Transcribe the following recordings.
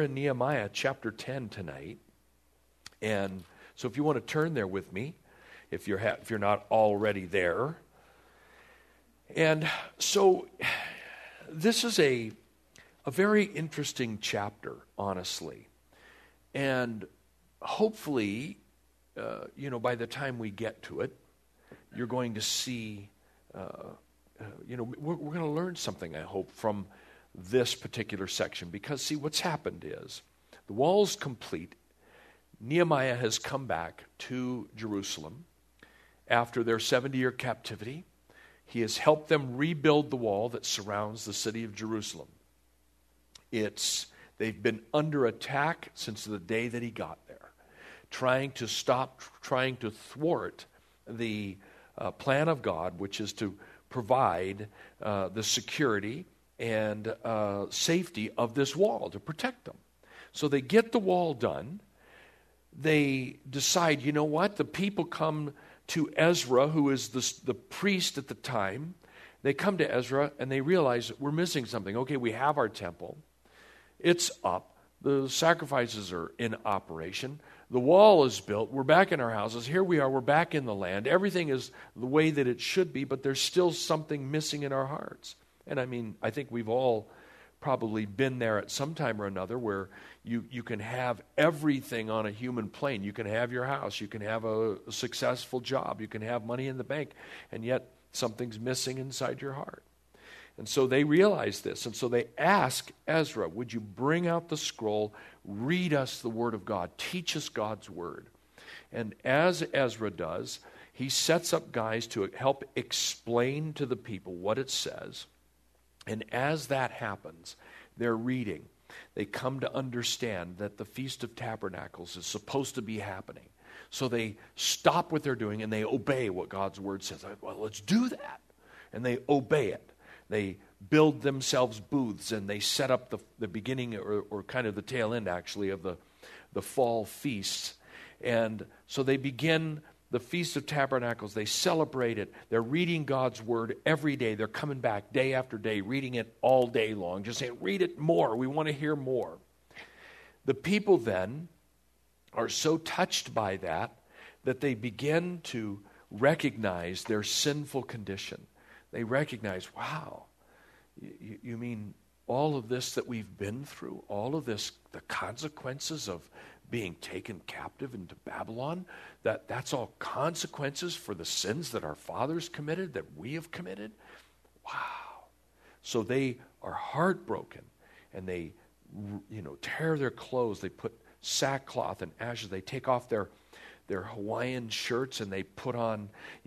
we're in Nehemiah chapter 10 tonight. And so if you want to turn there with me, if you're not already there. And so this is a very interesting chapter, honestly. And hopefully, by the time we get to it, you're going to see, we're going to learn something, I hope, from this particular section. Because, see, what's happened is the wall's complete. Nehemiah has come back to Jerusalem after their 70-year captivity. He has helped them rebuild the wall that surrounds the city of Jerusalem. They've been under attack since the day that he got there, trying to thwart the plan of God, which is to provide the security and safety of this wall, to protect them. So they get the wall done. They decide, you know what? The people come to Ezra, who is the priest at the time. They come to Ezra and they realize we're missing something. Okay, we have our temple. It's up. The sacrifices are in operation. The wall is built. We're back in our houses. Here we are. We're back in the land. Everything is the way that it should be, but there's still something missing in our hearts. And I think we've all probably been there at some time or another where you can have everything on a human plane. You can have your house. You can have a successful job. You can have money in the bank. And yet something's missing inside your heart. And so they realize this. And so they ask Ezra, would you bring out the scroll, read us the word of God, teach us God's word. And as Ezra does, he sets up guys to help explain to the people what it says. And as that happens, they're reading. They come to understand that the Feast of Tabernacles is supposed to be happening. So they stop what they're doing and they obey what God's word says. Well, let's do that. And they obey it. They build themselves booths and they set up the beginning or kind of the tail end, actually, of the fall feasts. And so they begin the Feast of Tabernacles. They celebrate it. They're reading God's word every day. They're coming back day after day, reading it all day long, just saying, read it more. We want to hear more. The people then are so touched by that they begin to recognize their sinful condition. They recognize, wow, you mean all of this that we've been through, all of this, the consequences of being taken captive into Babylon, that's all consequences for the sins that our fathers committed, that we have committed? Wow. So they are heartbroken and they, tear their clothes. They put sackcloth and ashes. They take off their Hawaiian shirts and they put on,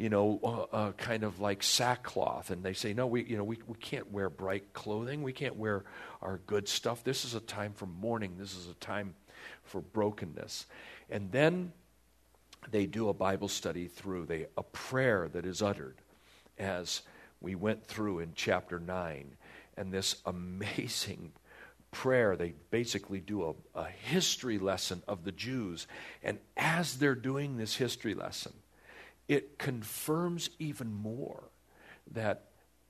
kind of like sackcloth. And they say, no, we can't wear bright clothing. We can't wear our good stuff. This is a time for mourning. This is a time for brokenness. And then they do a Bible study through a prayer that is uttered as we went through in chapter 9. And this amazing prayer, they basically do a history lesson of the Jews. And as they're doing this history lesson, it confirms even more that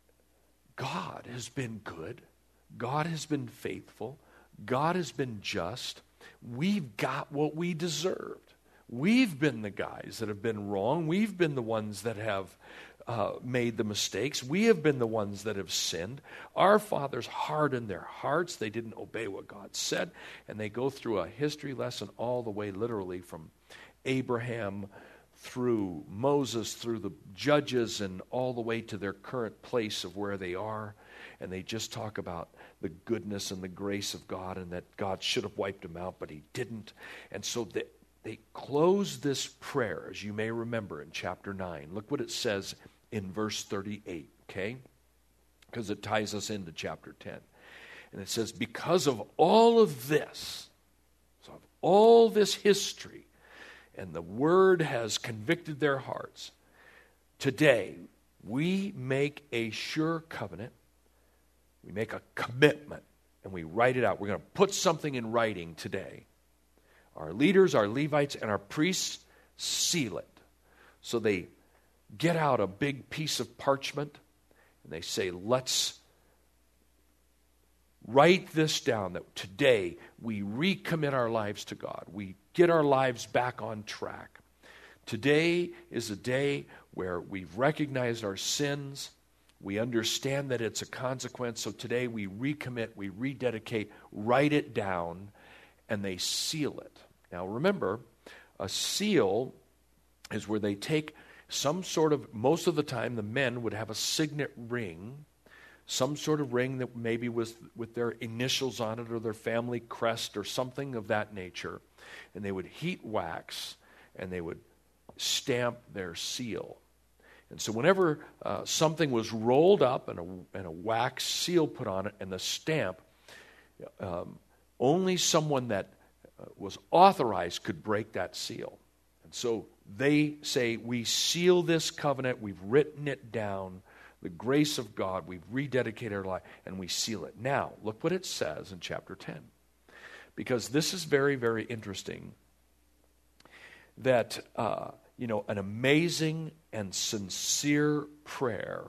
God has been good, God has been faithful, God has been just. We've got what we deserved. We've been the guys that have been wrong. We've been the ones that have made the mistakes. We have been the ones that have sinned. Our fathers hardened their hearts. They didn't obey what God said. And they go through a history lesson all the way literally from Abraham through Moses, through the judges, and all the way to their current place of where they are. And they just talk about the goodness and the grace of God and that God should have wiped them out, but he didn't. And so they close this prayer, as you may remember, in chapter 9. Look what it says in verse 38, okay? Because it ties us into chapter 10. And it says, because of all of this, so of all this history, and the word has convicted their hearts, today we make a sure covenant. We make a commitment and we write it out. We're going to put something in writing today. Our leaders, our Levites, and our priests seal it. So they get out a big piece of parchment and they say, let's write this down, that today we recommit our lives to God. We get our lives back on track. Today is a day where we've recognized our sins. We understand that it's a consequence. So today we recommit, we rededicate, write it down, and they seal it. Now remember, a seal is where they take some sort of, most of the time the men would have a signet ring, some sort of ring that maybe was with their initials on it or their family crest or something of that nature. And they would heat wax and they would stamp their seal. And so whenever something was rolled up and a wax seal put on it and the stamp, only someone that was authorized could break that seal. And so they say, we seal this covenant, we've written it down, the grace of God, we've rededicated our life, and we seal it. Now, look what it says in chapter 10. Because this is very, very interesting that, an amazing and sincere prayer.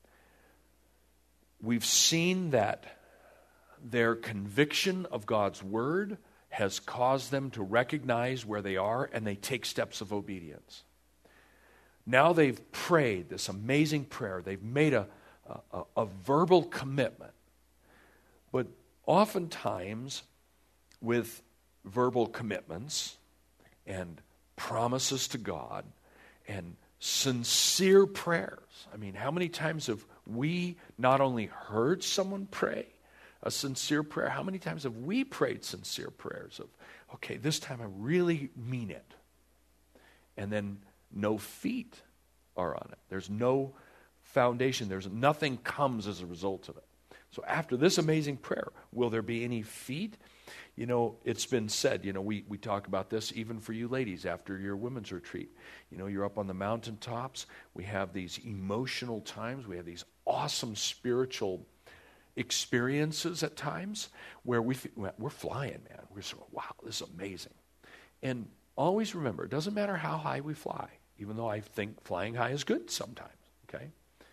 We've seen that their conviction of God's word has caused them to recognize where they are, and they take steps of obedience. Now they've prayed this amazing prayer. They've made a verbal commitment. But oftentimes with verbal commitments and promises to God and sincere prayers. I mean, how many times have we not only heard someone pray a sincere prayer, how many times have we prayed sincere prayers of, okay, this time I really mean it. And then no feet are on it. There's no foundation. There's nothing comes as a result of it. So after this amazing prayer, will there be any feet? It's been said, we talk about this even for you ladies after your women's retreat. You're up on the mountaintops. We have these emotional times. We have these awesome spiritual experiences at times where we're flying, man. We're so, wow, this is amazing. And always remember, it doesn't matter how high we fly, even though I think flying high is good sometimes, okay?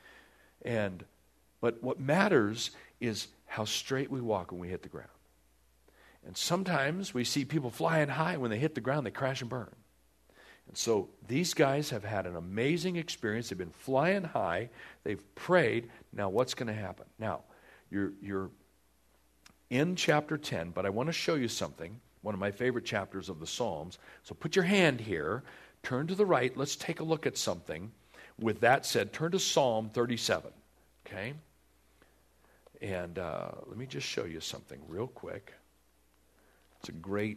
But what matters is how straight we walk when we hit the ground. And sometimes we see people flying high, when they hit the ground, they crash and burn. And so these guys have had an amazing experience. They've been flying high. They've prayed. Now what's going to happen? Now, you're in chapter 10, but I want to show you something, one of my favorite chapters of the Psalms. So put your hand here, turn to the right. Let's take a look at something. With that said, turn to Psalm 37, okay? And let me just show you something real quick. It's a great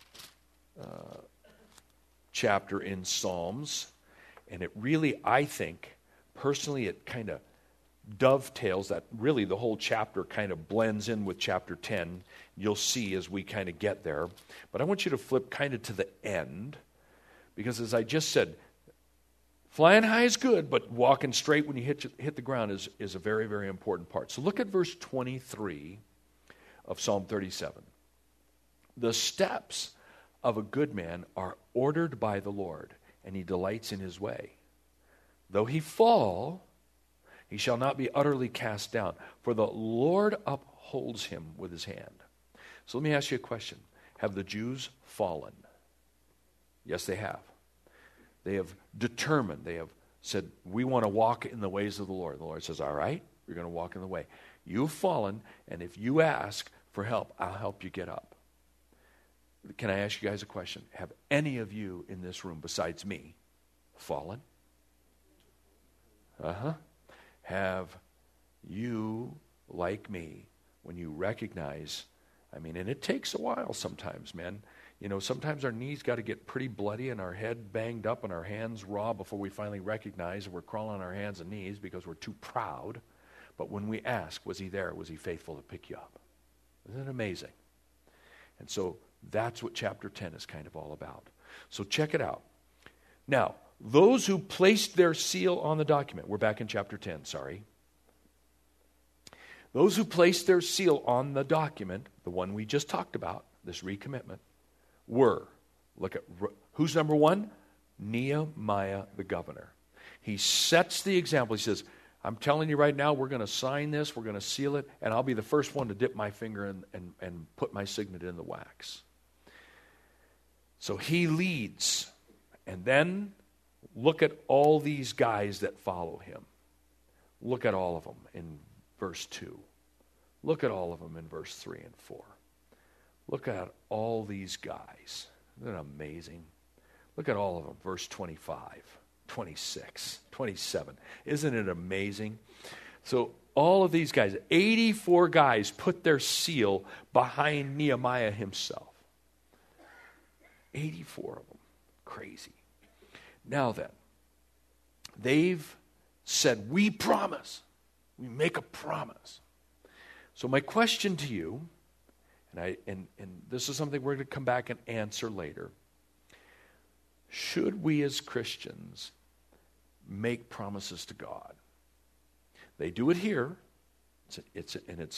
chapter in Psalms, and it really, I think, personally, it kind of dovetails that. Really, the whole chapter kind of blends in with chapter 10. You'll see as we kind of get there. But I want you to flip kind of to the end, because as I just said, flying high is good, but walking straight when you hit the ground is a very, very important part. So look at verse 23 of Psalm 37. The steps of a good man are ordered by the Lord, and he delights in his way. Though he fall, he shall not be utterly cast down, for the Lord upholds him with his hand. So let me ask you a question. Have the Jews fallen? Yes, they have. They have determined, they have said, we want to walk in the ways of the Lord. The Lord says, all right, you're going to walk in the way. You've fallen, and if you ask for help, I'll help you get up. Can I ask you guys a question? Have any of you in this room, besides me, fallen? Have you, like me, when you recognize, and it takes a while sometimes, man. Sometimes our knees got to get pretty bloody and our head banged up and our hands raw before we finally recognize we're crawling on our hands and knees because we're too proud. But when we ask, was he there? Was he faithful to pick you up? Isn't it amazing? And so that's what chapter 10 is kind of all about. So check it out. Now, those who placed their seal on the document, we're back in chapter 10, sorry. Those who placed their seal on the document, the one we just talked about, this recommitment, were, look at, who's number one? Nehemiah the governor. He sets the example. He says, I'm telling you right now, we're going to sign this, we're going to seal it, and I'll be the first one to dip my finger and put my signet in the wax. So he leads. And then look at all these guys that follow him. Look at all of them in verse 2. Look at all of them in verse 3 and 4. Look at all these guys. Isn't that amazing? Look at all of them. Verse 25, 26, 27. Isn't it amazing? So all of these guys, 84 guys, put their seal behind Nehemiah himself. 84 of them. Crazy. Now then, they've said, we promise. We make a promise. So my question to you, and this is something we're going to come back and answer later. Should we as Christians make promises to God? They do it here. It's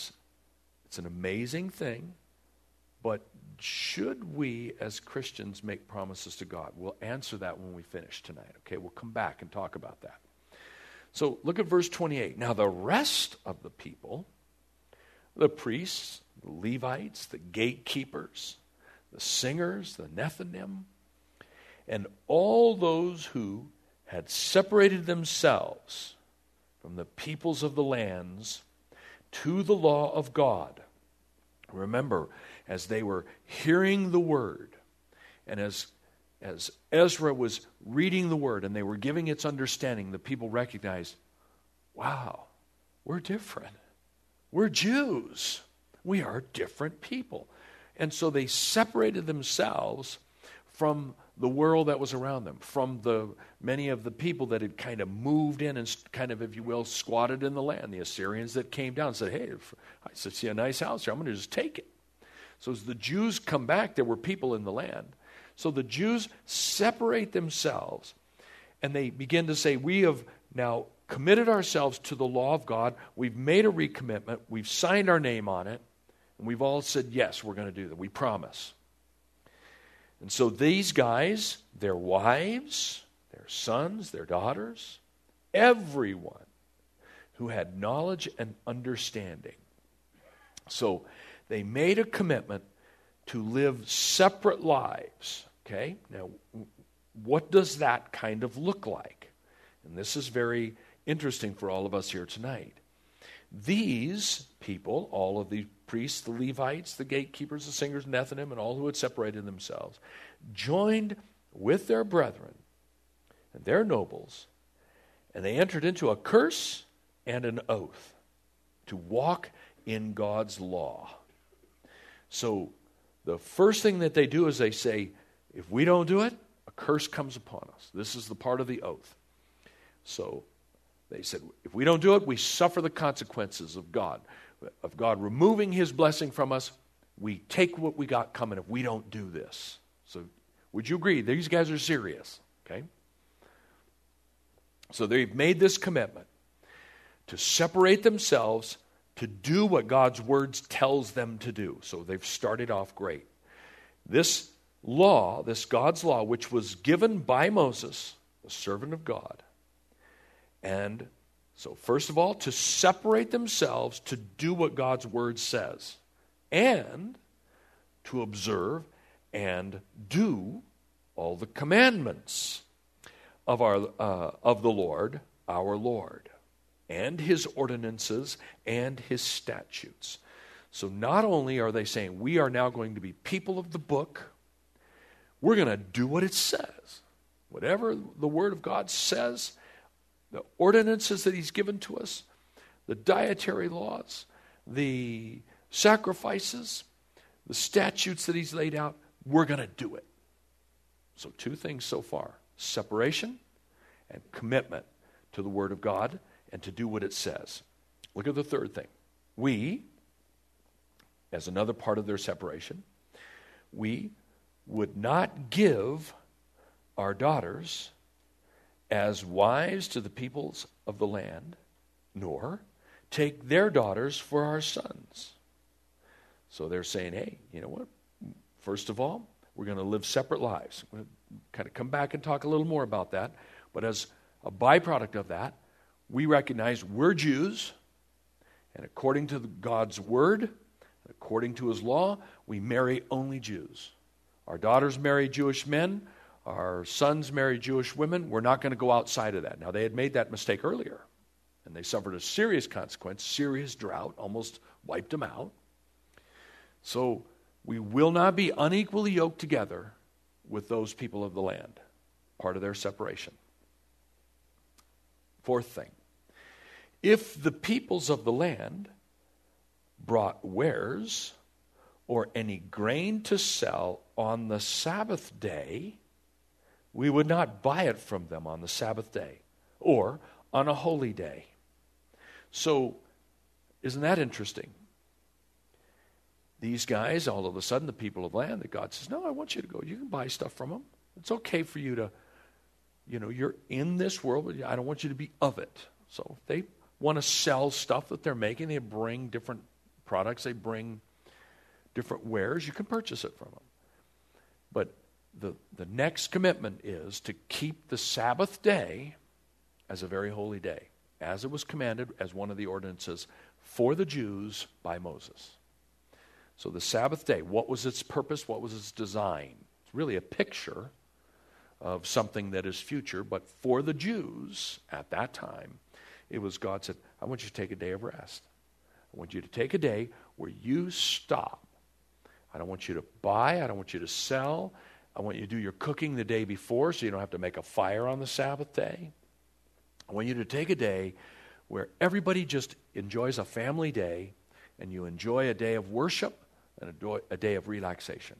an amazing thing. But should we as Christians make promises to God? We'll answer that when we finish tonight. Okay, we'll come back and talk about that. So look at verse 28. Now the rest of the people, the priests, the Levites, the gatekeepers, the singers, the Nethinim, and all those who had separated themselves from the peoples of the lands to the law of God. Remember, as they were hearing the word, and as Ezra was reading the word and they were giving its understanding, the people recognized, wow, we're different. We're Jews. We are different people. And so they separated themselves from the world that was around them, from the many of the people that had kind of moved in and kind of, if you will, squatted in the land. The Assyrians that came down and said, hey, I see a nice house here. I'm going to just take it. So as the Jews come back, there were people in the land. So the Jews separate themselves, and they begin to say, we have now committed ourselves to the law of God. We've made a recommitment. We've signed our name on it. And we've all said, yes, we're going to do that. We promise. And so these guys, their wives, their sons, their daughters, everyone who had knowledge and understanding. So they made a commitment to live separate lives. Okay? Now, what does that kind of look like? And this is very interesting for all of us here tonight. These people, all of the priests, the Levites, the gatekeepers, the singers, Nethinim, and all who had separated themselves, joined with their brethren and their nobles, and they entered into a curse and an oath to walk in God's law. So the first thing that they do is they say, if we don't do it, a curse comes upon us. This is the part of the oath. So they said, if we don't do it, we suffer the consequences of God removing his blessing from us. We take what we got coming if we don't do this. So would you agree? These guys are serious, okay? So they've made this commitment to separate themselves to do what God's words tells them to do. So they've started off great. This law, this God's law, which was given by Moses, the servant of God, and so first of all, to separate themselves to do what God's word says, and to observe and do all the commandments of the Lord, our Lord, and his ordinances and his statutes. So not only are they saying we are now going to be people of the book, we're going to do what it says. Whatever the word of God says, the ordinances that he's given to us, the dietary laws, the sacrifices, the statutes that he's laid out, we're going to do it. So two things so far: separation and commitment to the word of God and to do what it says. Look at the third thing. We, as another part of their separation, we would not give our daughters as wives to the peoples of the land, nor take their daughters for our sons. So they're saying, hey, you know what? First of all, we're going to live separate lives. We're going to kind of come back and talk a little more about that. But as a byproduct of that, we recognize we're Jews, and according to God's word, according to his law, we marry only Jews. Our daughters marry Jewish men. Our sons marry Jewish women. We're not going to go outside of that. Now, they had made that mistake earlier, and they suffered a serious consequence, serious drought, almost wiped them out. So we will not be unequally yoked together with those people of the land, part of their separation. Fourth thing, if the peoples of the land brought wares or any grain to sell on the Sabbath day, we would not buy it from them on the Sabbath day or on a holy day. So, isn't that interesting? These guys, all of a sudden, the people of the land, that God says, no, I want you to go. You can buy stuff from them. It's okay for you to, you're in this world, but I don't want you to be of it. So if they want to sell stuff that they're making, they bring different products, they bring different wares, you can purchase it from them. But the next commitment is to keep the Sabbath day as a very holy day, as it was commanded as one of the ordinances for the Jews by Moses. So the Sabbath day, what was its purpose? What was its design? It's really a picture of something that is future, but for the Jews at that time, it was God said, I want you to take a day of rest. I want you to take a day where you stop. I don't want you to buy. I don't want you to sell. I want you to do your cooking the day before so you don't have to make a fire on the Sabbath day. I want you to take a day where everybody just enjoys a family day and you enjoy a day of worship and a day of relaxation.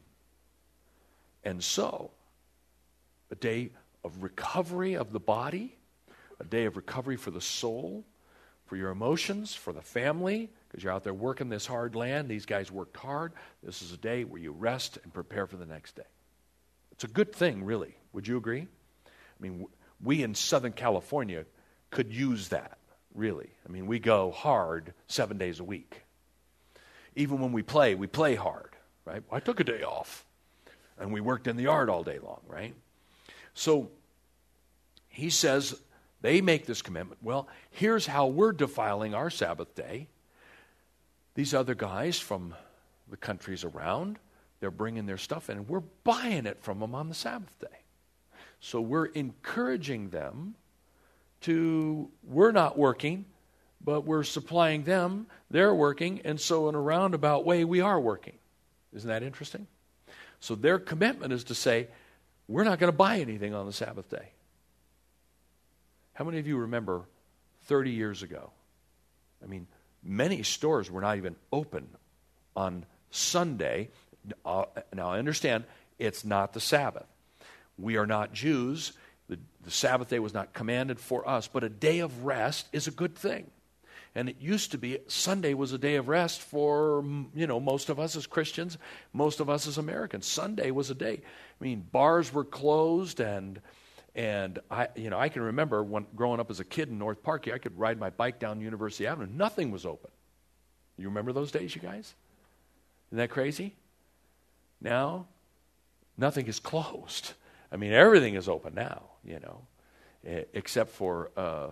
And so, a day of recovery of the body, a day of recovery for the soul, for your emotions, for the family, because you're out there working this hard land. These guys worked hard. This is a day where you rest and prepare for the next day. It's a good thing, really. Would you agree? I mean, we in Southern California could use that, really. I mean, we go hard 7 days a week. Even when we play hard, right? I took a day off, and we worked in the yard all day long, right? So he says, they make this commitment. Well, here's how we're defiling our Sabbath day. These other guys from the countries around, they're bringing their stuff in, and we're buying it from them on the Sabbath day. So we're encouraging them we're not working, but we're supplying them, they're working, and so in a roundabout way, we are working. Isn't that interesting? So their commitment is to say, we're not going to buy anything on the Sabbath day. How many of you remember 30 years ago? I mean, many stores were not even open on Sunday. Now, I understand it's not the Sabbath. We are not Jews. The Sabbath day was not commanded for us, but a day of rest is a good thing. And it used to be Sunday was a day of rest for, most of us as Christians, most of us as Americans. Sunday was a day. I mean, bars were closed, and I can remember when growing up as a kid in North Park, I could ride my bike down University Avenue. Nothing was open. You remember those days, you guys? Isn't that crazy? Now, nothing is closed. I mean, everything is open now, except for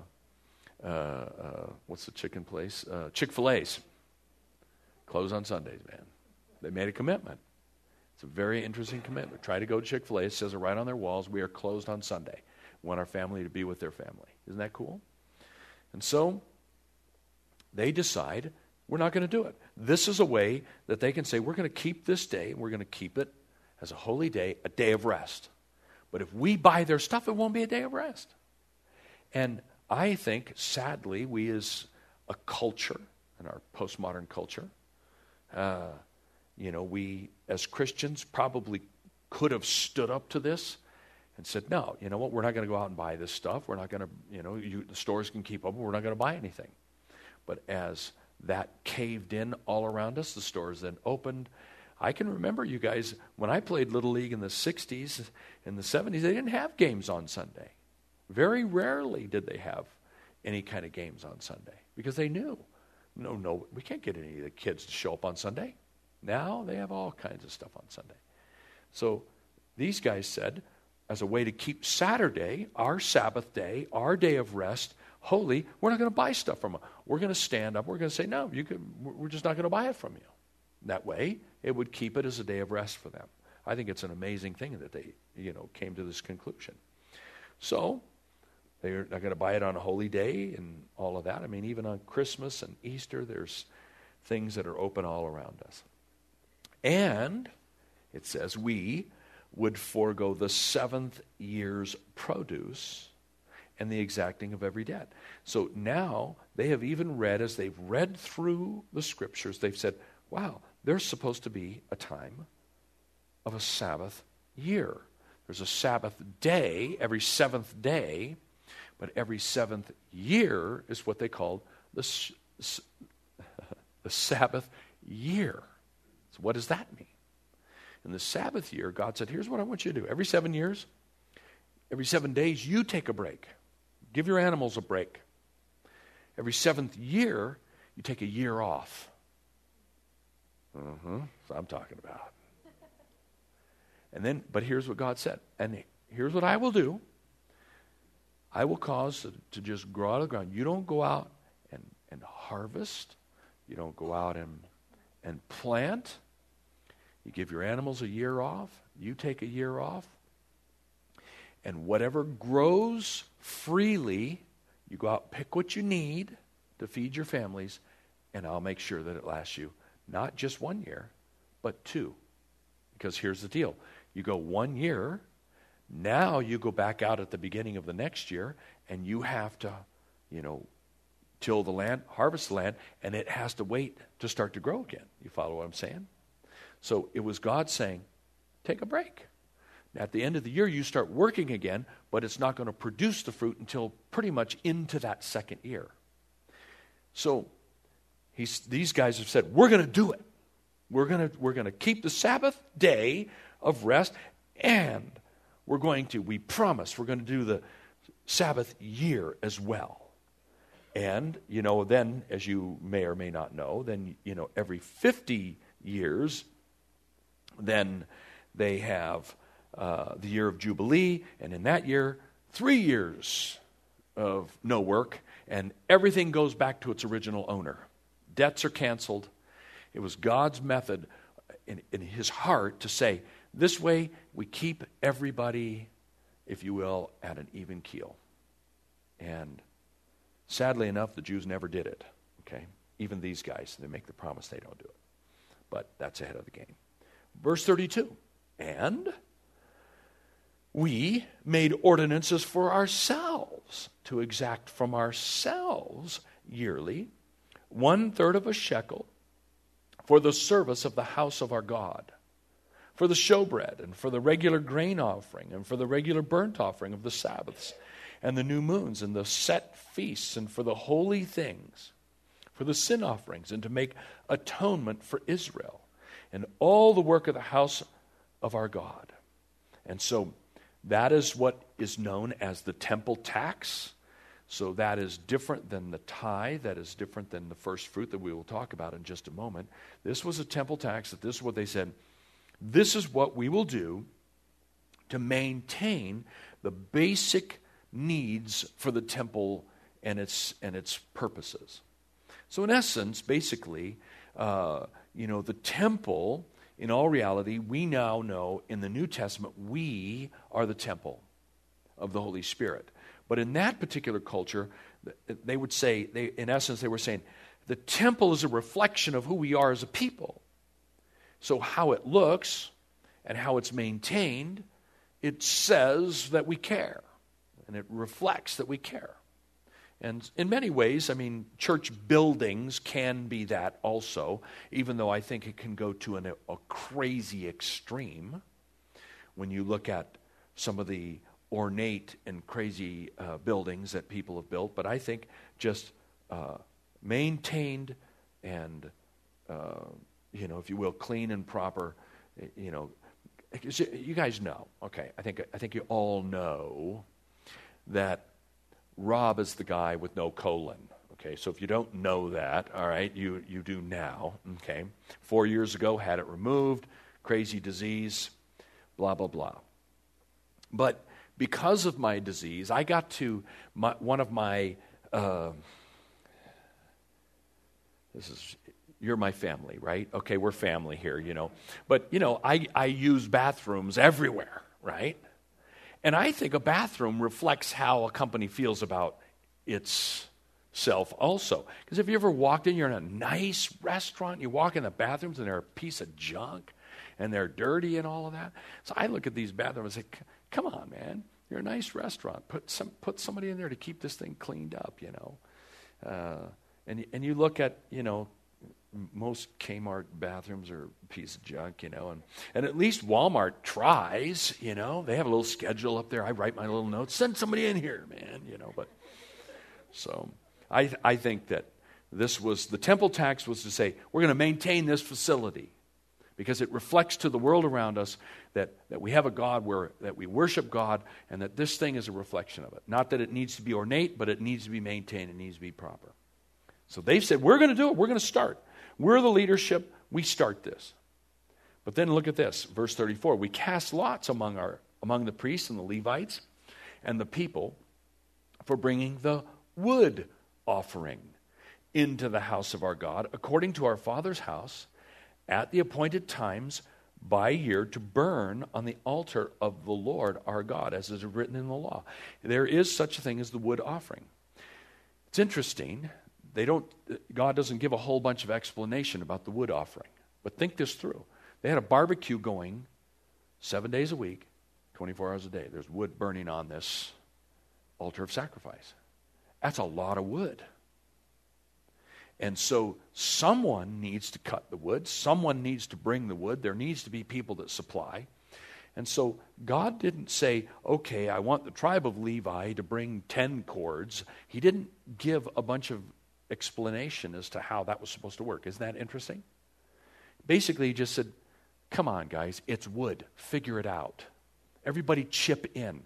what's the chicken place? Chick-fil-A's. Closed on Sundays, man. They made a commitment. It's a very interesting commitment. Try to go to Chick-fil-A. It says it right on their walls. We are closed on Sunday. We want our family to be with their family. Isn't that cool? And so they decide we're not going to do it. This is a way that they can say we're going to keep this day. We're going to keep it as a holy day, a day of rest. But if we buy their stuff, it won't be a day of rest. And I think, sadly, we as a culture, in our postmodern culture, we as Christians probably could have stood up to this and said, no, you know what, we're not going to go out and buy this stuff. We're not going to, the stores can keep open. We're not going to buy anything. But as that caved in all around us, the stores then opened. I can remember, you guys, when I played Little League in the 60s, in the 70s, they didn't have games on Sunday. Very rarely did they have any kind of games on Sunday because they knew, no, we can't get any of the kids to show up on Sunday. Now they have all kinds of stuff on Sunday. So these guys said, as a way to keep Saturday, our Sabbath day, our day of rest, holy, we're not going to buy stuff from them. We're going to stand up. We're going to say, no, we're just not going to buy it from you. That way, it would keep it as a day of rest for them. I think it's an amazing thing that they, came to this conclusion. So, they're not going to buy it on a holy day and all of that. I mean, even on Christmas and Easter, there's things that are open all around us. And it says we would forego the 7th year's produce and the exacting of every debt. So now they have even read, as they've read through the scriptures, they've said, wow, there's supposed to be a time of a Sabbath year. There's a Sabbath day every 7th day, but every 7th year is what they call the Sabbath year. So what does that mean? In the Sabbath year, God said, here's what I want you to do. Every 7 years, every 7 days, you take a break. Give your animals a break. Every 7th year, you take a year off. That's what I'm talking about. And then, but here's what God said. And here's what I will do. I will cause it to just grow out of the ground. You don't go out and harvest. You don't go out and plant. You give your animals a year off. You take a year off. And whatever grows freely, you go out, pick what you need to feed your families, and I'll make sure that it lasts you not just 1 year, but 2. Because here's the deal. You go 1 year, now you go back out at the beginning of the next year, and you have to, till the land, harvest the land, and it has to wait to start to grow again. You follow what I'm saying? So it was God saying, take a break. At the end of the year, you start working again, but it's not going to produce the fruit until pretty much into that 2nd year. So these guys have said, we're going to do it. We're going to keep the Sabbath day of rest, and we promise we're going to do the Sabbath year as well. And, then, as you may or may not know, then, every 50 years, then they have the year of Jubilee, and in that year, 3 years of no work, and everything goes back to its original owner. Debts are canceled. It was God's method in his heart to say, this way we keep everybody, if you will, at an even keel. And sadly enough, the Jews never did it. Okay? Even these guys, they make the promise, they don't do it. But that's ahead of the game. Verse 32, and we made ordinances for ourselves to exact from ourselves yearly 1/3 of a shekel for the service of the house of our God, for the showbread, and for the regular grain offering, and for the regular burnt offering of the Sabbaths, and the new moons, and the set feasts, and for the holy things, for the sin offerings, and to make atonement for Israel, and all the work of the house of our God. And so that is what is known as the temple tax. So that is different than the tithe. That is different than the first fruit that we will talk about in just a moment. This was a temple tax. That this is what they said. This is what we will do to maintain the basic needs for the temple and its purposes. So in essence, basically, the temple, in all reality, we now know in the New Testament, we are the temple of the Holy Spirit. But in that particular culture, they would say, in essence, they were saying, the temple is a reflection of who we are as a people. So how it looks and how it's maintained, it says that we care. And it reflects that we care. And in many ways, church buildings can be that also, even though I think it can go to a crazy extreme when you look at some of the ornate and crazy buildings that people have built. But I think just maintained and, if you will, clean and proper, you guys know, okay, I think you all know that Rob is the guy with no colon. Okay, so if you don't know that, all right, you do now. Okay, 4 years ago, had it removed, crazy disease, blah, blah, blah. But because of my disease, I got to one of my you're my family, right? Okay, we're family here, But, I use bathrooms everywhere, right? And I think a bathroom reflects how a company feels about itself also. Because if you ever walked in, you're in a nice restaurant, you walk in the bathrooms and they're a piece of junk and they're dirty and all of that. So I look at these bathrooms and say, come on, man, you're a nice restaurant. Put somebody in there to keep this thing cleaned up, And you look at, most Kmart bathrooms are a piece of junk, and at least Walmart tries, they have a little schedule up there. I write my little notes, send somebody in here, man, but so I think that the temple tax was to say, we're going to maintain this facility because it reflects to the world around us that we have a God that we worship God, and that this thing is a reflection of it. Not that it needs to be ornate, but it needs to be maintained, it needs to be proper. So they've said, we're going to do it, we're going to start. We're the leadership, we start this. But then look at this, verse 34. We cast lots among the priests and the Levites and the people for bringing the wood offering into the house of our God, according to our father's house, at the appointed times by year, to burn on the altar of the Lord our God, as is written in the law. There is such a thing as the wood offering. It's interesting. God doesn't give a whole bunch of explanation about the wood offering. But think this through. They had a barbecue going 7 days a week, 24 hours a day. There's wood burning on this altar of sacrifice. That's a lot of wood. And so someone needs to cut the wood. Someone needs to bring the wood. There needs to be people that supply. And so God didn't say, okay, I want the tribe of Levi to bring 10 cords. He didn't give a bunch of explanation as to how that was supposed to work. Isn't that interesting? Basically, he just said, come on, guys, it's wood. Figure it out. Everybody chip in.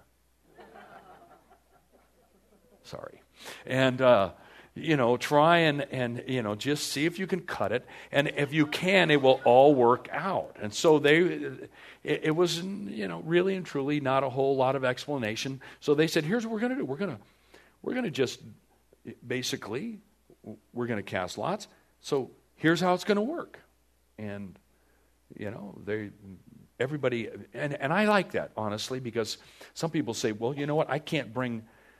Sorry. And, try and just see if you can cut it. And if you can, it will all work out. And so it was, really and truly not a whole lot of explanation. So they said, here's what we're going to do. We're going to just basically, we're going to cast lots. So here's how it's going to work. And, everybody, and I like that, honestly, because some people say, well, you know what, I can't bring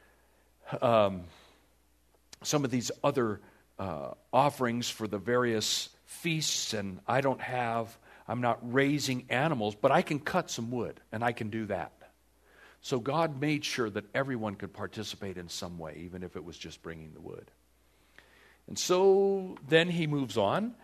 some of these other offerings for the various feasts, and I'm not raising animals, but I can cut some wood, and I can do that. So God made sure that everyone could participate in some way, even if it was just bringing the wood. And so then he moves on,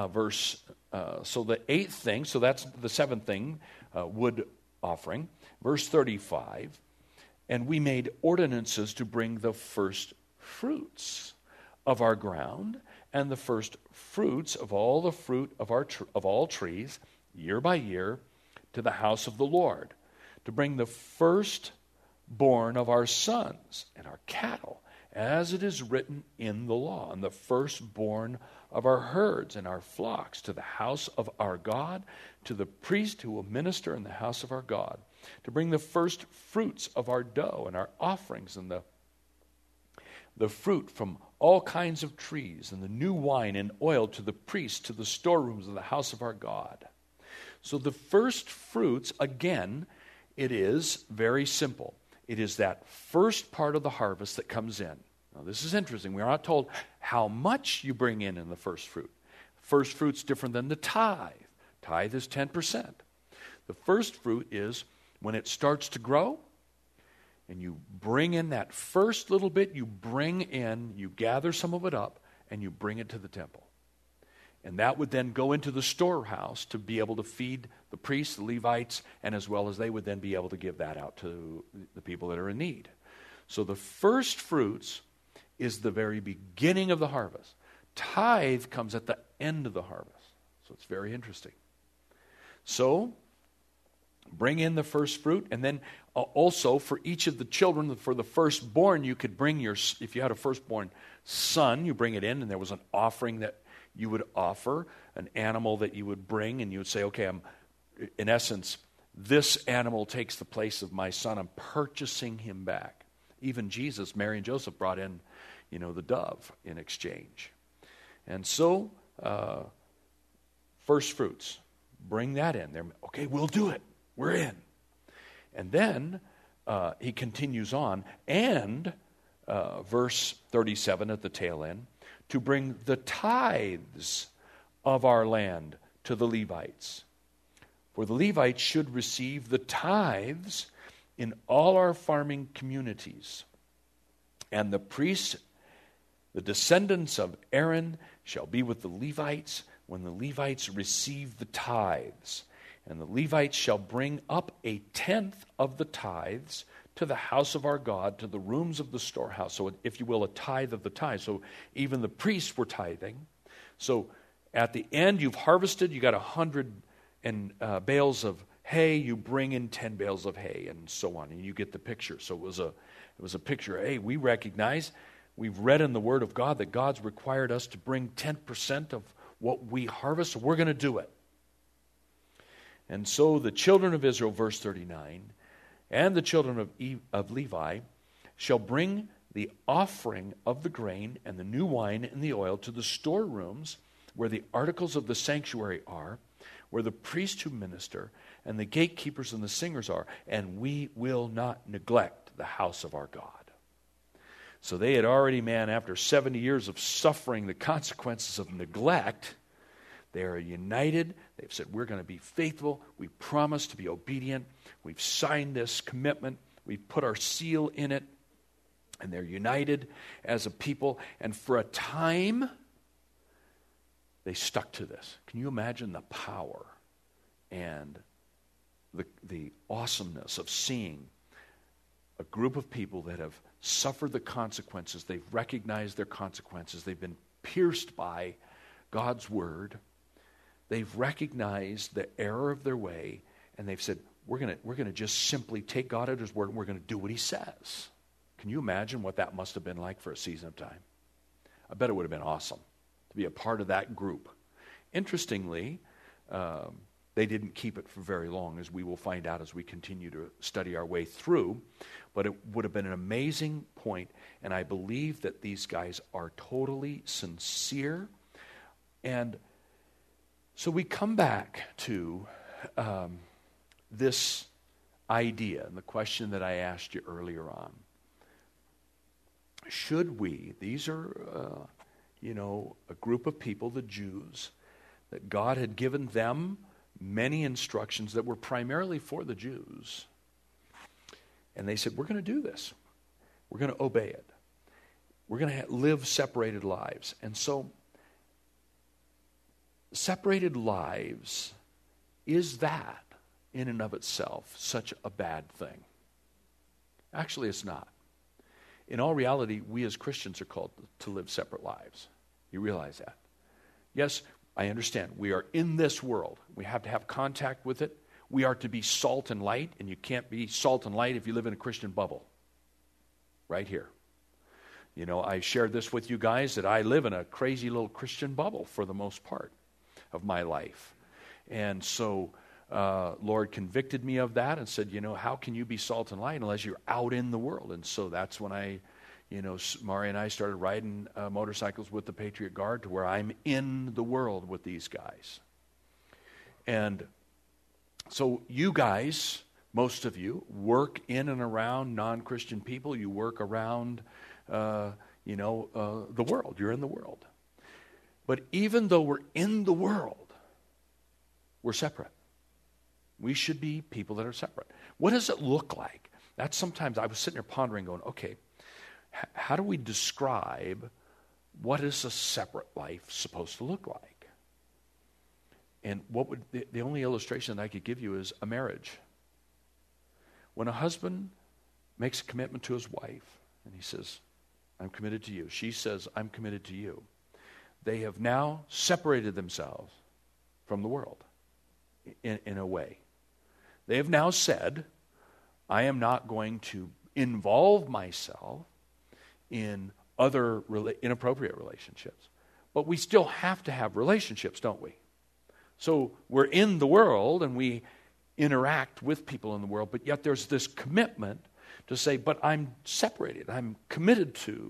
so the eighth thing, so that's the seventh thing, wood offering. Verse 35, and we made ordinances to bring the first fruits of our ground and the first fruits of all the fruit of all trees, year by year, to the house of the Lord, to bring the firstborn of our sons and our cattle, as it is written in the law, and the firstborn of our herds and our flocks, to the house of our God, to the priest who will minister in the house of our God, to bring the first fruits of our dough and our offerings, and the fruit from all kinds of trees, and the new wine and oil to the priests, to the storerooms of the house of our God. So the first fruits, again, it is very simple. It is that first part of the harvest that comes in. Now, this is interesting. We are not told how much you bring in the first fruit. First fruit's different than the tithe. Tithe is 10%. The first fruit is when it starts to grow, and you bring in that first little bit, you gather some of it up, and you bring it to the temple. And that would then go into the storehouse to be able to feed the priests, the Levites, and as well as they would then be able to give that out to the people that are in need. So the first fruits is the very beginning of the harvest. Tithe comes at the end of the harvest. So it's very interesting. So bring in the first fruit, and then also for each of the children, for the firstborn, you could bring if you had a firstborn son, you bring it in, and there was an offering that you would offer, an animal that you would bring, and you would say, okay, in essence, this animal takes the place of my son. I'm purchasing him back. Even Jesus, Mary and Joseph brought in, the dove in exchange. And so, first fruits, bring that in. They're, okay, we'll do it. We're in. And then he continues on, and verse 37 at the tail end, to bring the tithes of our land to the Levites. For the Levites should receive the tithes in all our farming communities. And the priests, the descendants of Aaron, shall be with the Levites when the Levites receive the tithes. And the Levites shall bring up a tenth of the tithes to the house of our God, to the rooms of the storehouse. So, if you will, a tithe of the tithe. So, even the priests were tithing. So, at the end, you've harvested, you got 100 bales of hay, you bring in 10 bales of hay, and so on, and you get the picture. So, it was a picture. Hey, we recognize, we've read in the Word of God that God's required us to bring 10% of what we harvest, so we're going to do it. And so the children of Israel, verse 39, and the children of Levi shall bring the offering of the grain and the new wine and the oil to the storerooms where the articles of the sanctuary are, where the priests who minister and the gatekeepers and the singers are, and we will not neglect the house of our God. So they had already, after 70 years of suffering the consequences of neglect, they are united. They've said, we're going to be faithful. We promise to be obedient. We've signed this commitment. We've put our seal in it. And they're united as a people. And for a time, they stuck to this. Can you imagine the power and the awesomeness of seeing a group of people that have suffered the consequences? They've recognized their consequences. They've been pierced by God's word. They've recognized the error of their way, and they've said, we're going to just simply take God at His word, and we're going to do what He says. Can you imagine what that must have been like for a season of time? I bet it would have been awesome to be a part of that group. Interestingly, they didn't keep it for very long, as we will find out as we continue to study our way through, but it would have been an amazing point, and I believe that these guys are totally sincere. And so we come back to this idea and the question that I asked you earlier on. Should we, these are, a group of people, the Jews, that God had given them many instructions that were primarily for the Jews. And they said, we're going to do this. We're going to obey it. We're going to live separated lives. And so, separated lives, is that in and of itself such a bad thing? Actually, it's not. In all reality, we as Christians are called to live separate lives. You realize that? Yes, I understand. We are in this world. We have to have contact with it. We are to be salt and light, and you can't be salt and light if you live in a Christian bubble. Right here. I shared this with you guys that I live in a crazy little Christian bubble for the most part of my life. And so Lord convicted me of that and said, how can you be salt and light unless you're out in the world? And so that's when Mari and I started riding motorcycles with the Patriot Guard to where I'm in the world with these guys. And so you guys, most of you, work in and around non-Christian people. You work around, the world. You're in the world. But even though we're in the world, we're separate. We should be people that are separate. What does it look like? That's sometimes I was sitting there pondering going, okay, how do we describe what is a separate life supposed to look like? And what would the only illustration that I could give you is a marriage. When a husband makes a commitment to his wife, and he says, I'm committed to you. She says, I'm committed to you. They have now separated themselves from the world in a way. They have now said, I am not going to involve myself in other inappropriate relationships. But we still have to have relationships, don't we? So we're in the world and we interact with people in the world, but yet there's this commitment to say, but I'm separated. I'm committed to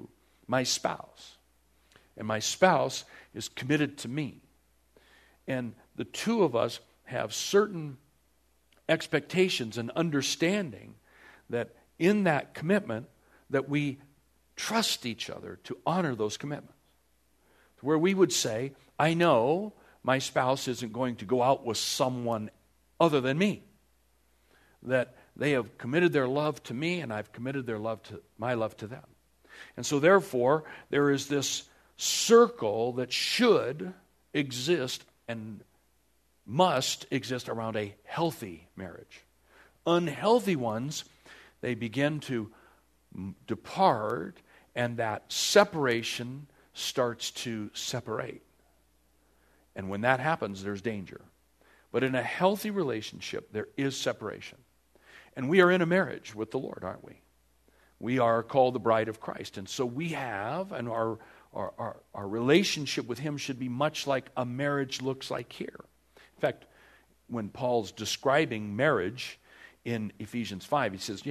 my spouse. And my spouse is committed to me. And the two of us have certain expectations and understanding that in that commitment that we trust each other to honor those commitments. Where we would say, I know my spouse isn't going to go out with someone other than me. That they have committed their love to me and I've committed my love to them. And so therefore, there is this circle that should exist and must exist around a healthy marriage. Unhealthy ones, they begin to depart, and that separation starts to separate. And when that happens, there's danger. But in a healthy relationship, there is separation. And we are in a marriage with the Lord, aren't we? We are called the bride of Christ. And so we have, and our relationship with Him should be much like a marriage looks like here. In fact, when Paul's describing marriage in Ephesians 5, he says,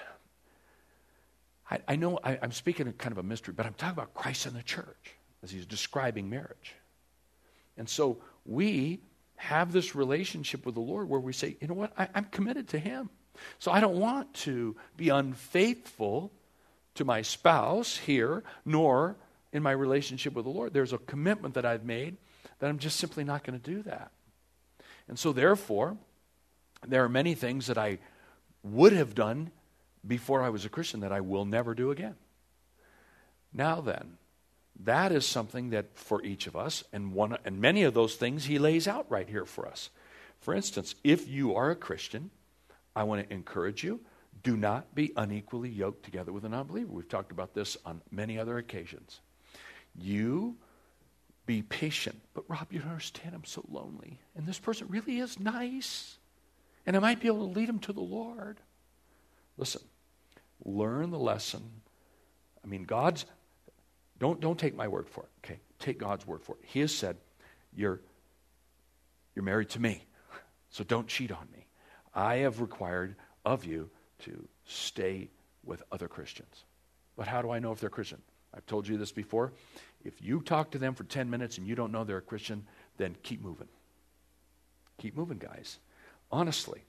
I know I'm speaking of kind of a mystery, but I'm talking about Christ and the church as he's describing marriage. And so we have this relationship with the Lord where we say, you know what, I'm committed to Him. So I don't want to be unfaithful to my spouse here, nor in my relationship with the Lord. There's a commitment that I've made that I'm just simply not going to do that. And so therefore, there are many things that I would have done before I was a Christian that I will never do again. Now then, that is something that for each of us, and many of those things He lays out right here for us. For instance, if you are a Christian, I want to encourage you, do not be unequally yoked together with an unbeliever. We've talked about this on many other occasions. You be patient. But Rob, you don't understand, I'm so lonely. And this person really is nice. And I might be able to lead him to the Lord. Listen, learn the lesson. I mean, don't take my word for it, okay? Take God's word for it. He has said, you're married to me, so don't cheat on me. I have required of you to stay with other Christians. But how do I know if they're Christian? I've told you this before. If you talk to them for 10 minutes and you don't know they're a Christian, then keep moving. Keep moving, guys. Honestly.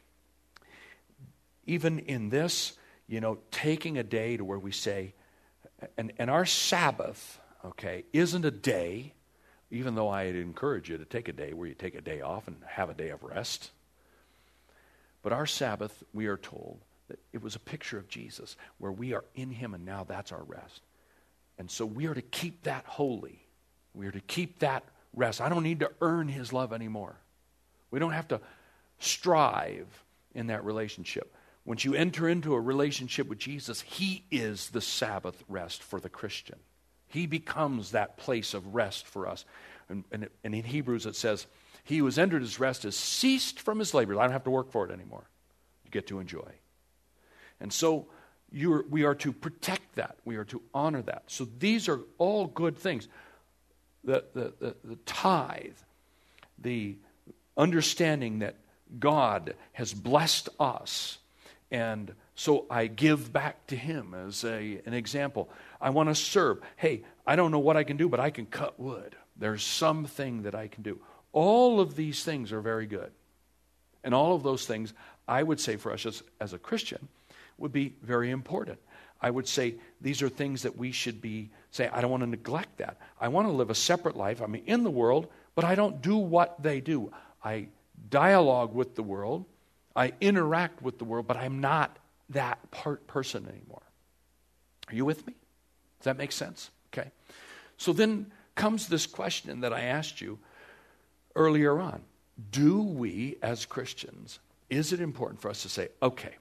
Even in this, taking a day to where we say, and our Sabbath, okay, isn't a day, even though I'd encourage you to take a day where you take a day off and have a day of rest. But our Sabbath, we are told that it was a picture of Jesus, where we are in Him and now that's our rest. And so we are to keep that holy. We are to keep that rest. I don't need to earn His love anymore. We don't have to strive in that relationship. Once you enter into a relationship with Jesus, He is the Sabbath rest for the Christian. He becomes that place of rest for us. And in Hebrews it says, he who has entered his rest has ceased from his labor. I don't have to work for it anymore. You get to enjoy. And so we are to protect that. We are to honor that. So these are all good things. The tithe, the understanding that God has blessed us, and so I give back to Him as an example. I want to serve. Hey, I don't know what I can do, but I can cut wood. There's something that I can do. All of these things are very good. And all of those things, I would say for us as a Christian, would be very important. I would say these are things that we should be saying, I don't want to neglect that. I want to live a separate life. I'm in the world, but I don't do what they do. I dialogue with the world. I interact with the world, but I'm not that person anymore. Are you with me? Does that make sense? Okay. So then comes this question that I asked you earlier on. Do we, as Christians, is it important for us to say, okay,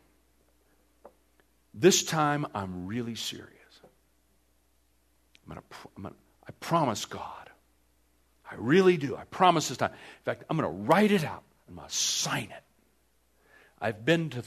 this time I'm really serious. I promise God. I really do. I promise this time. In fact, I'm going to write it out. I'm going to sign it. I've been to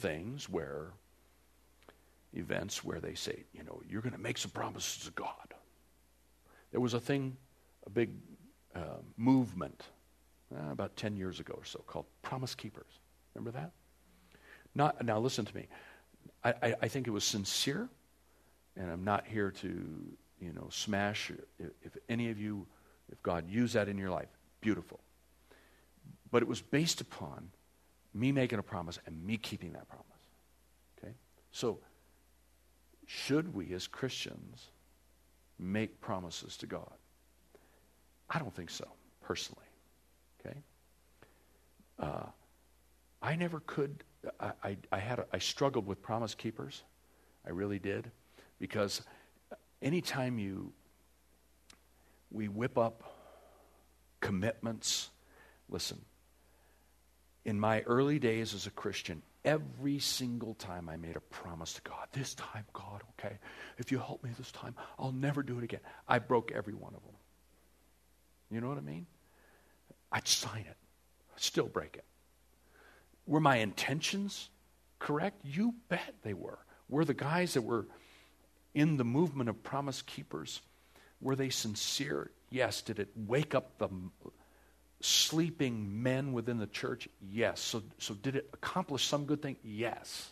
events where they say, you're going to make some promises to God. There was a big movement about 10 years ago or so called Promise Keepers. Remember that? Now listen to me. I think it was sincere, and I'm not here to smash, if any of you, if God used that in your life, beautiful. But it was based upon me making a promise and me keeping that promise. Okay? So, should we as Christians make promises to God? I don't think so, personally. Okay? I never could. I struggled with promise keepers. I really did, because anytime we whip up commitments, listen. In my early days as a Christian, every single time I made a promise to God, this time, God, okay, if you help me this time, I'll never do it again. I broke every one of them. You know what I mean? I'd sign it. I'd still break it. Were my intentions correct? You bet they were. Were the guys that were in the movement of promise keepers, were they sincere? Yes. Did it wake up the sleeping men within the church? Yes. So did it accomplish some good thing? Yes.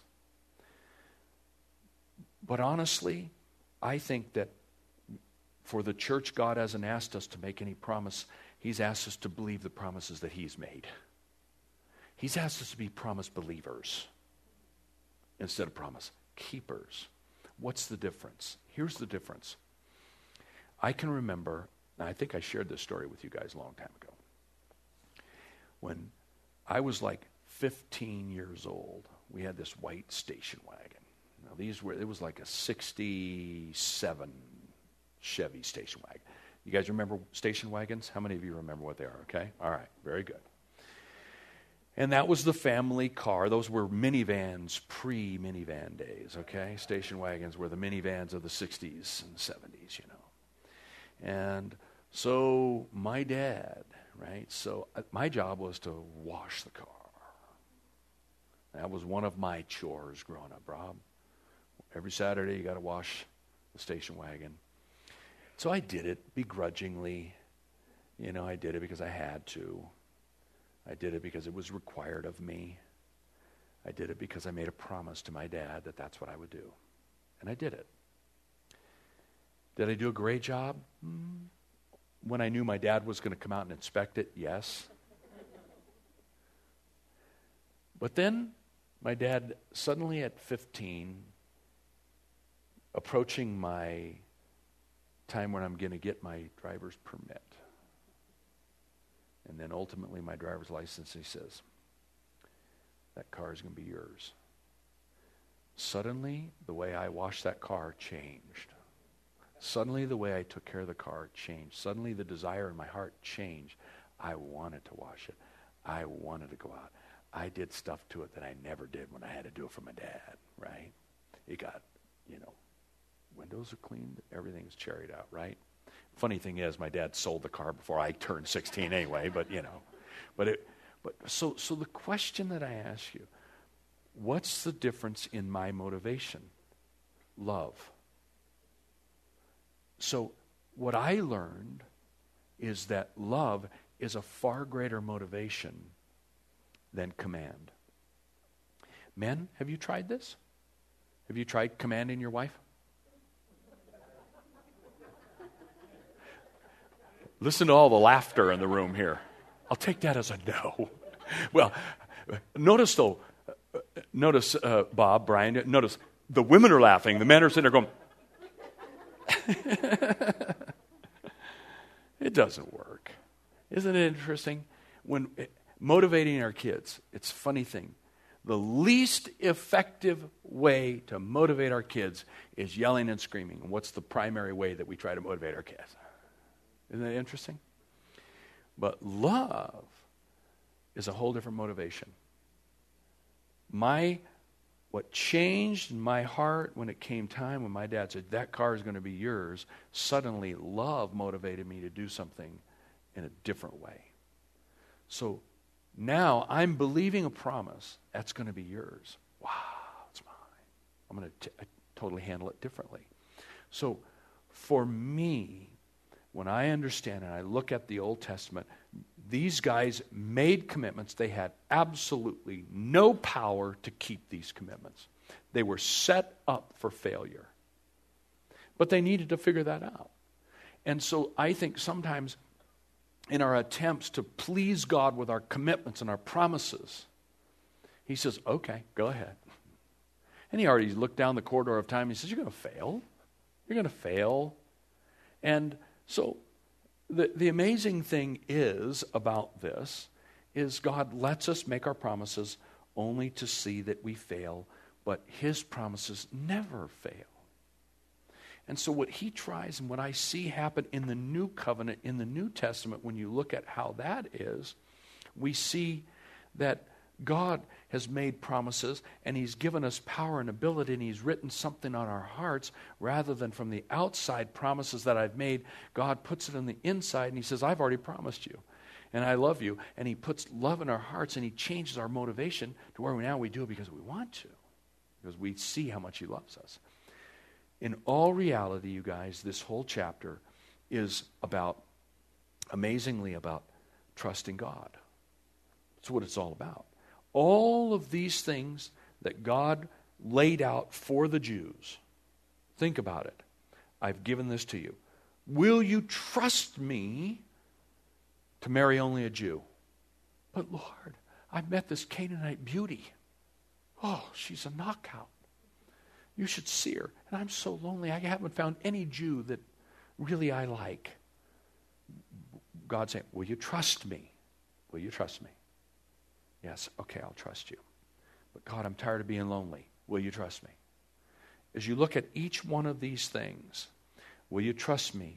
But honestly, I think that for the church, God hasn't asked us to make any promise. He's asked us to believe the promises that He's made. He's asked us to be promise believers instead of promise keepers. What's the difference? Here's the difference. I can remember, and I think I shared this story with you guys a long time ago, when I was like 15 years old. We had this white station wagon. Now it was like a 67 Chevy station wagon. You guys remember station wagons? How many of you remember what they are? Okay? All right. Very good. And that was the family car. Those were minivans, pre-minivan days, okay? Station wagons were the minivans of the 60s and 70s, And so my dad, right? So my job was to wash the car. That was one of my chores growing up, Rob. Every Saturday you got to wash the station wagon. So I did it begrudgingly. I did it because I had to. I did it because it was required of me. I did it because I made a promise to my dad that that's what I would do. And I did it. Did I do a great job? When I knew my dad was going to come out and inspect it, yes. But then my dad suddenly at 15, approaching my time when I'm going to get my driver's permit, and then ultimately my driver's license, he says, that car is going to be yours. Suddenly, the way I washed that car changed. Suddenly, the way I took care of the car changed. Suddenly, the desire in my heart changed. I wanted to wash it. I wanted to go out. I did stuff to it that I never did when I had to do it for my dad, right? It got, windows are cleaned. Everything's cherried out, right? Funny thing is, my dad sold the car before I turned 16 anyway, so the question that I ask you, what's the difference in my motivation? Love. So what I learned is that love is a far greater motivation than command. Men, have you tried this? Have you tried commanding your wife? Listen to all the laughter in the room here. I'll take that as a no. Well, notice Bob, Brian, notice the women are laughing. The men are sitting there going, it doesn't work. Isn't it interesting? When motivating our kids, it's a funny thing. The least effective way to motivate our kids is yelling and screaming. And what's the primary way that we try to motivate our kids? Isn't that interesting? But love is a whole different motivation. What changed in my heart when it came time when my dad said, that car is going to be yours, suddenly love motivated me to do something in a different way. So now I'm believing a promise that's going to be yours. Wow, it's mine. I'm going to totally handle it differently. So for me, when I understand and I look at the Old Testament, these guys made commitments. They had absolutely no power to keep these commitments. They were set up for failure. But they needed to figure that out. And so I think sometimes in our attempts to please God with our commitments and our promises, he says, okay, go ahead. And he already looked down the corridor of time. And he says, you're going to fail. You're going to fail. And so the amazing thing is about this is God lets us make our promises only to see that we fail, but his promises never fail. And so what he tries and what I see happen in the new covenant, in the New Testament, when you look at how that is, we see that God has made promises and he's given us power and ability and he's written something on our hearts rather than from the outside promises that I've made. God puts it on the inside and he says, I've already promised you and I love you. And he puts love in our hearts and he changes our motivation to where now we do it because we want to, because we see how much he loves us. In all reality, you guys, this whole chapter is about, amazingly, about trusting God. That's what it's all about. All of these things that God laid out for the Jews, think about it. I've given this to you. Will you trust me to marry only a Jew? But Lord, I've met this Canaanite beauty. Oh, she's a knockout. You should see her. And I'm so lonely. I haven't found any Jew that really I like. God saying, will you trust me? Will you trust me? Yes, okay, I'll trust you. But God, I'm tired of being lonely. Will you trust me? As you look at each one of these things, will you trust me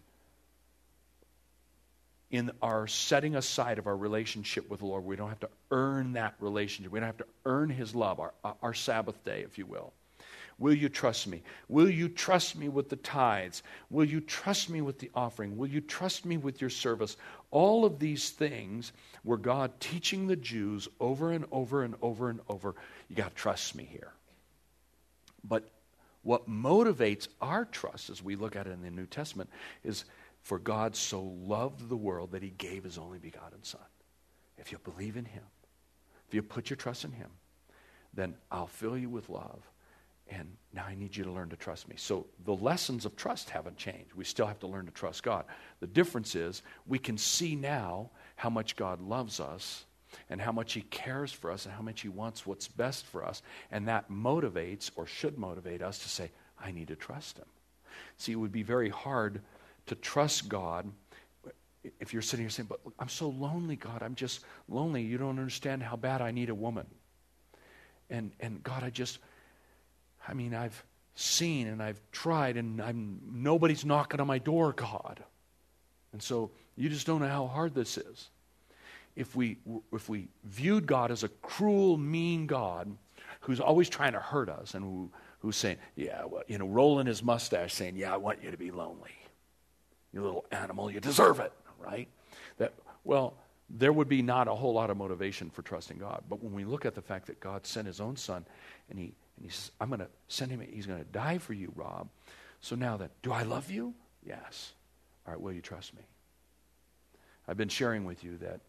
in our setting aside of our relationship with the Lord? We don't have to earn that relationship. We don't have to earn his love, our Sabbath day, if you will. Will you trust me? Will you trust me with the tithes? Will you trust me with the offering? Will you trust me with your service? All of these things were God teaching the Jews over and over and over and over, you got to trust me here. But what motivates our trust as we look at it in the New Testament is for God so loved the world that he gave his only begotten Son. If you believe in him, if you put your trust in him, then I'll fill you with love. And now I need you to learn to trust me. So the lessons of trust haven't changed. We still have to learn to trust God. The difference is we can see now how much God loves us and how much he cares for us and how much he wants what's best for us. And that motivates or should motivate us to say, I need to trust him. See, it would be very hard to trust God if you're sitting here saying, but I'm so lonely, God. I'm just lonely. You don't understand how bad I need a woman. And God, I've seen and I've tried and nobody's knocking on my door, God. And so you just don't know how hard this is. If we viewed God as a cruel, mean God who's always trying to hurt us and who's saying, yeah, well, rolling his mustache saying, yeah, I want you to be lonely. You little animal, you deserve it, right? There would be not a whole lot of motivation for trusting God. But when we look at the fact that God sent his own Son and he says, I'm going to send him, he's going to die for you, Rob. So now then, do I love you? Yes. All right, will you trust me? I've been sharing with you that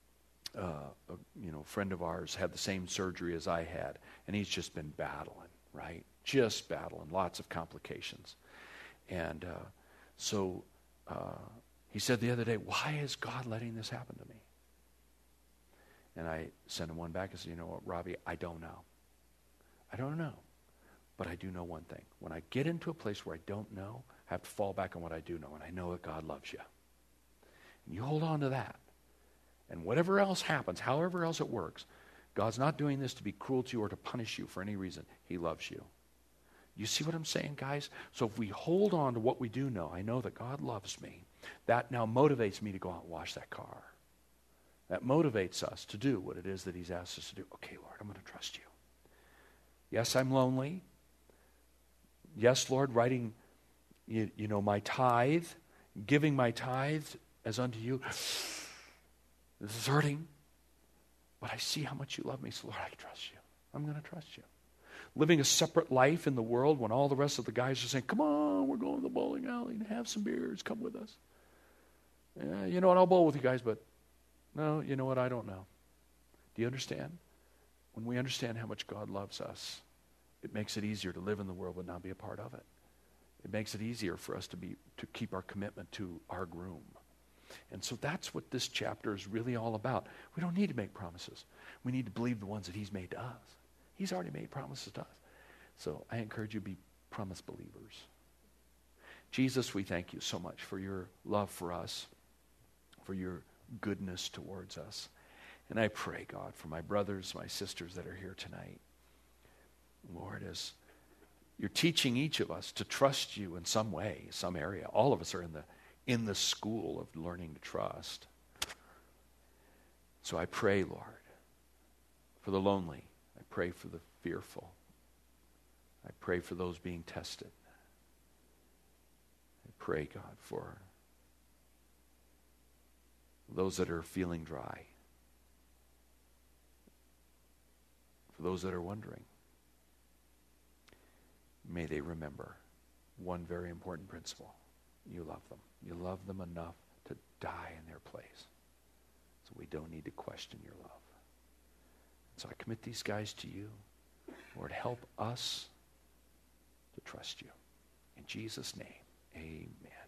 a friend of ours had the same surgery as I had, and he's just been battling, right? Just battling, lots of complications. And so he said the other day, why is God letting this happen to me? And I sent him one back and said, you know what, Robbie, I don't know. I don't know. But I do know one thing. When I get into a place where I don't know, I have to fall back on what I do know, and I know that God loves you. And you hold on to that. And whatever else happens, however else it works, God's not doing this to be cruel to you or to punish you for any reason. He loves you. You see what I'm saying, guys? So if we hold on to what we do know, I know that God loves me, that now motivates me to go out and wash that car. That motivates us to do what it is that he's asked us to do. Okay, Lord, I'm going to trust you. Yes, I'm lonely. Yes, Lord, writing, my tithe, giving my tithe as unto you. This is hurting. But I see how much you love me, so Lord, I trust you. I'm going to trust you. Living a separate life in the world when all the rest of the guys are saying, come on, we're going to the bowling alley and have some beers. Come with us. Yeah, you know what, I'll bowl with you guys, but no, you know what, I don't know. Do you understand? When we understand how much God loves us, it makes it easier to live in the world but not be a part of it. It makes it easier for us to keep our commitment to our groom. And so that's what this chapter is really all about. We don't need to make promises. We need to believe the ones that he's made to us. He's already made promises to us. So I encourage you to be promise believers. Jesus, we thank you so much for your love for us, for your goodness towards us. And I pray, God, for my brothers, my sisters that are here tonight. Lord, as you're teaching each of us to trust you in some way, some area. All of us are in the school of learning to trust. So I pray, Lord, for the lonely. I pray for the fearful. I pray for those being tested. I pray, God, for those that are feeling dry. For those that are wondering. May they remember one very important principle. You love them. You love them enough to die in their place. So we don't need to question your love. So I commit these guys to you. Lord, help us to trust you. In Jesus' name, amen.